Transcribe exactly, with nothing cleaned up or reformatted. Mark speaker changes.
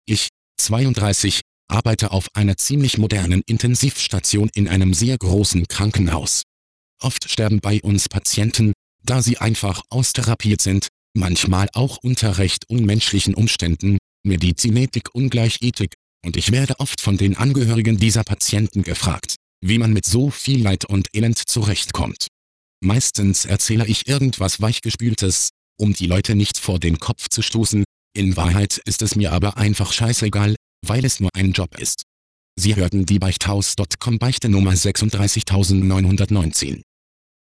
Speaker 1: Ich, zweiunddreißig, arbeite auf einer ziemlich modernen Intensivstation in einem sehr großen Krankenhaus. Oft sterben bei uns Patienten, da sie einfach austherapiert sind, manchmal auch unter recht unmenschlichen Umständen, Medizinethik ungleich Ethik, und ich werde oft von den Angehörigen dieser Patienten gefragt, wie man mit so viel Leid und Elend zurechtkommt. Meistens erzähle ich irgendwas Weichgespültes, um die Leute nicht vor den Kopf zu stoßen, in Wahrheit ist es mir aber einfach scheißegal, weil es nur ein Job ist. Sie hörten die Beichthaus Punkt com Beichte Nummer sechsunddreißigtausendneunhundertneunzehn.